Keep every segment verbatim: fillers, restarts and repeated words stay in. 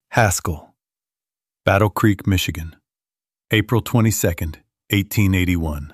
Haskell, Battle Creek, Michigan, April twenty-second, eighteen eighty-one.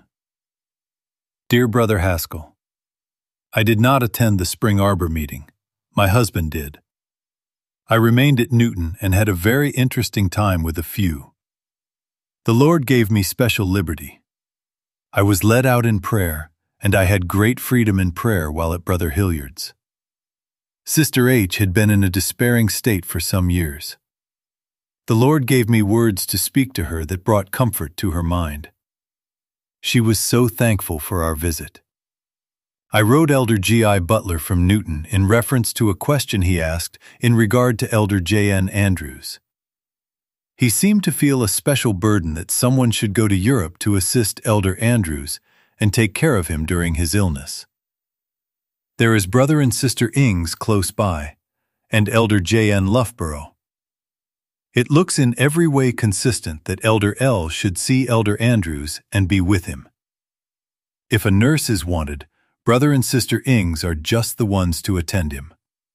Dear Brother Haskell, I did not attend the Spring Arbor meeting. My husband did. I remained at Newton and had a very interesting time with a few. The Lord gave me special liberty. I was led out in prayer, and I had great freedom in prayer while at Brother Hilliard's. Sister H had been in a despairing state for some years. The Lord gave me words to speak to her that brought comfort to her mind. She was so thankful for our visit. I wrote Elder G I Butler from Newton in reference to a question he asked in regard to Elder J N Andrews. He seemed to feel a special burden that someone should go to Europe to assist Elder Andrews and take care of him during his illness. There is Brother and Sister Ings close by, and Elder J N Loughborough. It looks in every way consistent that Elder L should see Elder Andrews and be with him. If a nurse is wanted, Brother and Sister Ings are just the ones to attend him.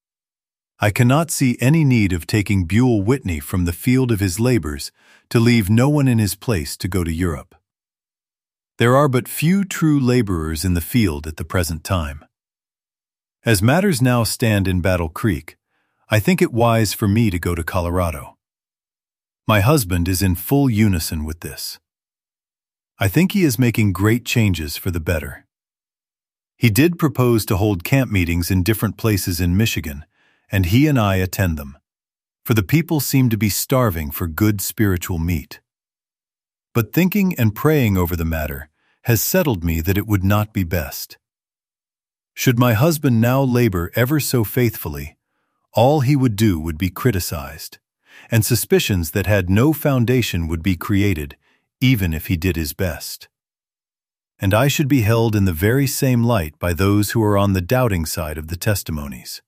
I cannot see any need of taking Buell Whitney from the field of his labors to leave no one in his place to go to Europe. There are but few true laborers in the field at the present time. As matters now stand in Battle Creek, I think it wise for me to go to Colorado. My husband is in full unison with this. I think he is making great changes for the better. He did propose to hold camp meetings in different places in Michigan, and he and I attend them, for the people seem to be starving for good spiritual meat. But thinking and praying over the matter has settled me that it would not be best. Should my husband now labor ever so faithfully, all he would do would be criticized, and suspicions that had no foundation would be created, even if he did his best. And I should be held in the very same light by those who are on the doubting side of the testimonies.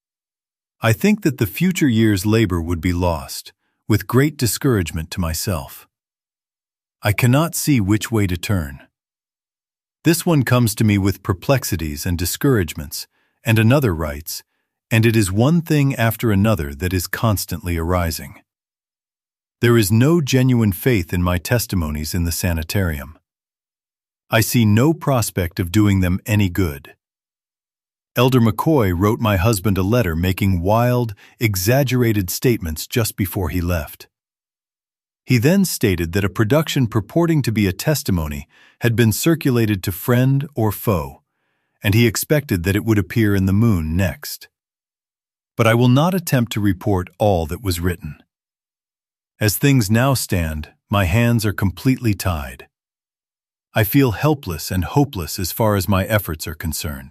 I think that the future year's labor would be lost, with great discouragement to myself. I cannot see which way to turn. This one comes to me with perplexities and discouragements, and another writes, and it is one thing after another that is constantly arising. There is no genuine faith in my testimonies in the sanitarium. I see no prospect of doing them any good. Elder McCoy wrote my husband a letter making wild, exaggerated statements just before he left. He then stated that a production purporting to be a testimony had been circulated to friend or foe, and he expected that it would appear in the Moon next. But I will not attempt to report all that was written. As things now stand, my hands are completely tied. I feel helpless and hopeless as far as my efforts are concerned.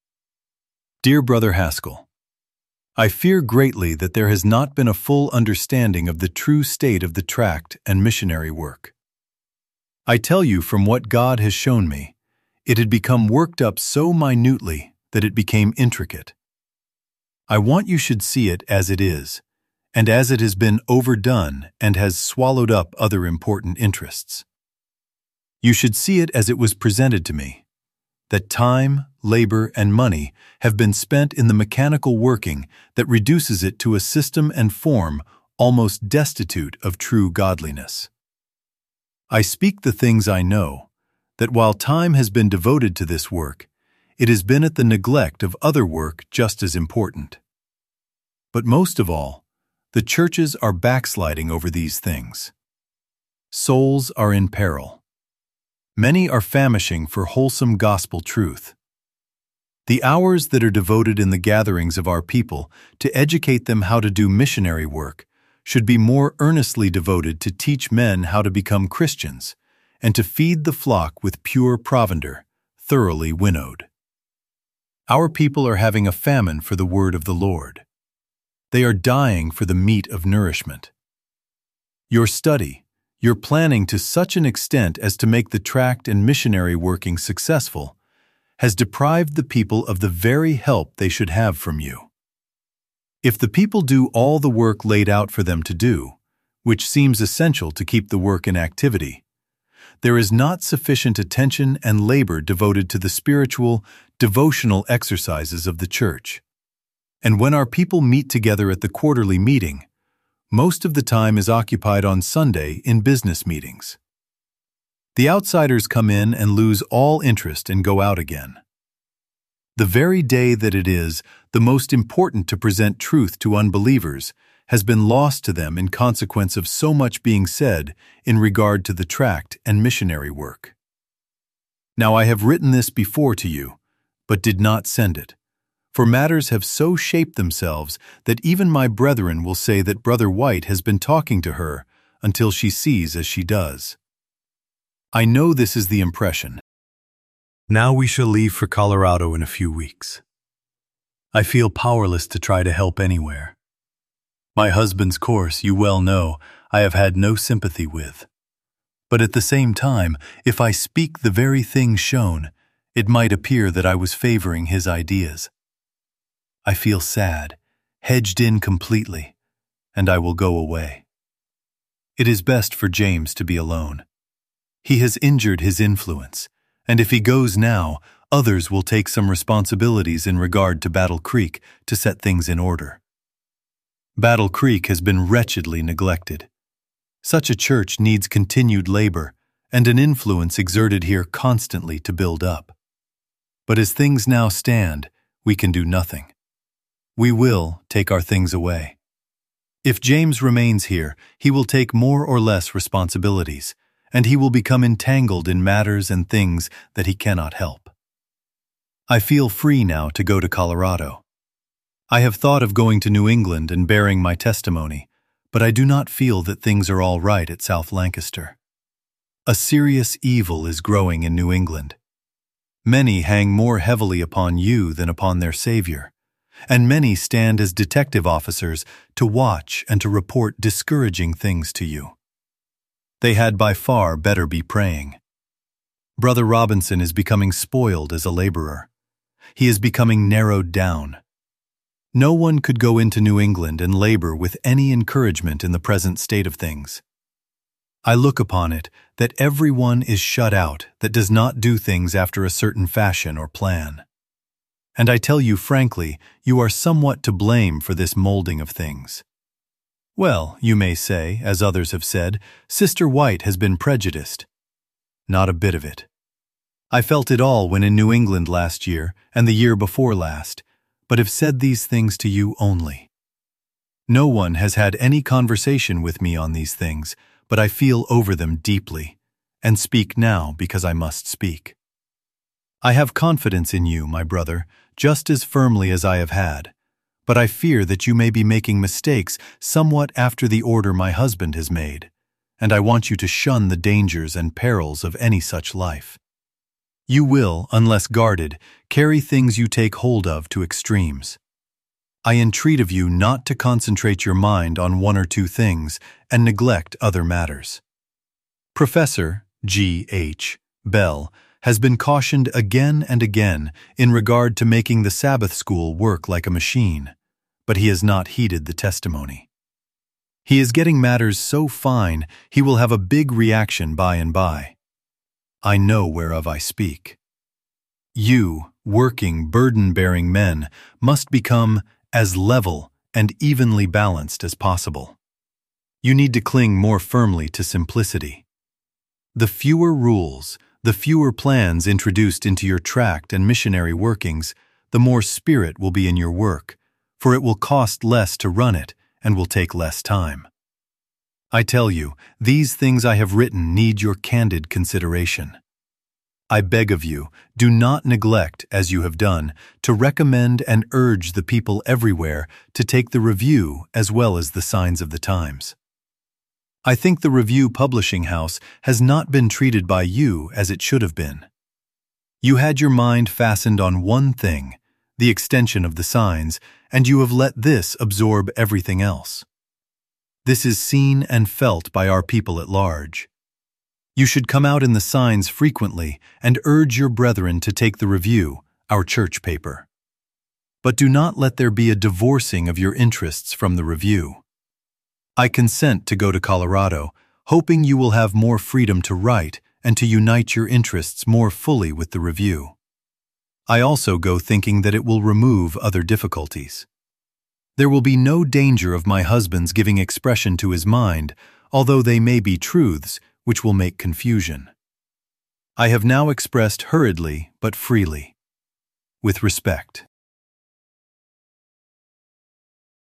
Dear Brother Haskell, I fear greatly that there has not been a full understanding of the true state of the tract and missionary work. I tell you from what God has shown me, it had become worked up so minutely that it became intricate. I want you should see it as it is, and as it has been overdone and has swallowed up other important interests. You should see it as it was presented to me, that time, labor, and money have been spent in the mechanical working that reduces it to a system and form almost destitute of true godliness. I speak the things I know, that while time has been devoted to this work, it has been at the neglect of other work just as important. But most of all, the churches are backsliding over these things. Souls are in peril. Many are famishing for wholesome gospel truth. The hours that are devoted in the gatherings of our people to educate them how to do missionary work should be more earnestly devoted to teach men how to become Christians and to feed the flock with pure provender, thoroughly winnowed. Our people are having a famine for the word of the Lord. They are dying for the meat of nourishment. Your study, your planning to such an extent as to make the tract and missionary working successful, has deprived the people of the very help they should have from you. If the people do all the work laid out for them to do, which seems essential to keep the work in activity, there is not sufficient attention and labor devoted to the spiritual, devotional exercises of the church. And when our people meet together at the quarterly meeting, Most of the time is occupied on Sunday in business meetings. The outsiders come in and lose all interest and go out again. The very day that it is the most important to present truth to unbelievers has been lost to them in consequence of so much being said in regard to the tract and missionary work. Now I have written this before to you, but did not send it, for matters have so shaped themselves that even my brethren will say that Brother White has been talking to her until she sees as she does. I know this is the impression. Now we shall leave for Colorado in a few weeks. I feel powerless to try to help anywhere. My husband's course, you well know, I have had no sympathy with. But at the same time, if I speak the very things shown, it might appear that I was favoring his ideas. I feel sad, hedged in completely, and I will go away. It is best for James to be alone. He has injured his influence, and if he goes now, others will take some responsibilities in regard to Battle Creek to set things in order. Battle Creek has been wretchedly neglected. Such a church needs continued labor and an influence exerted here constantly to build up. But as things now stand, we can do nothing. We will take our things away. If James remains here, he will take more or less responsibilities, and he will become entangled in matters and things that he cannot help. I feel free now to go to Colorado. I have thought of going to New England and bearing my testimony, but I do not feel that things are all right at South Lancaster. A serious evil is growing in New England. Many hang more heavily upon you than upon their Savior, and many stand as detective officers to watch and to report discouraging things to you. They had by far better be praying. Brother Robinson is becoming spoiled as a laborer. He is becoming narrowed down. No one could go into New England and labor with any encouragement in the present state of things. I look upon it that every one is shut out that does not do things after a certain fashion or plan. And I tell you frankly, you are somewhat to blame for this molding of things. Well, you may say, as others have said, Sister White has been prejudiced. Not a bit of it. I felt it all when in New England last year and the year before last, but have said these things to you only. No one has had any conversation with me on these things, but I feel over them deeply, and speak now because I must speak. I have confidence in you, my brother, just as firmly as I have had, but I fear that you may be making mistakes somewhat after the order my husband has made, and I want you to shun the dangers and perils of any such life. You will, unless guarded, carry things you take hold of to extremes. I entreat of you not to concentrate your mind on one or two things and neglect other matters. Professor G H Bell has been cautioned again and again in regard to making the Sabbath school work like a machine, but he has not heeded the testimony. He is getting matters so fine he will have a big reaction by and by. I know whereof I speak. You, working, burden-bearing men, must become as level and evenly balanced as possible. You need to cling more firmly to simplicity. The fewer rules, the fewer plans introduced into your tract and missionary workings, the more spirit will be in your work, for it will cost less to run it and will take less time. I tell you, these things I have written need your candid consideration. I beg of you, do not neglect, as you have done, to recommend and urge the people everywhere to take the Review as well as the Signs of the Times. I think the Review publishing house has not been treated by you as it should have been. You had your mind fastened on one thing, the extension of the signs, and you have let this absorb everything else. This is seen and felt by our people at large. You should come out in the signs frequently and urge your brethren to take the Review, our church paper. But do not let there be a divorcing of your interests from the Review. I consent to go to Colorado, hoping you will have more freedom to write and to unite your interests more fully with the Review. I also go thinking that it will remove other difficulties. There will be no danger of my husband's giving expression to his mind, although they may be truths which will make confusion. I have now expressed hurriedly but freely, with respect.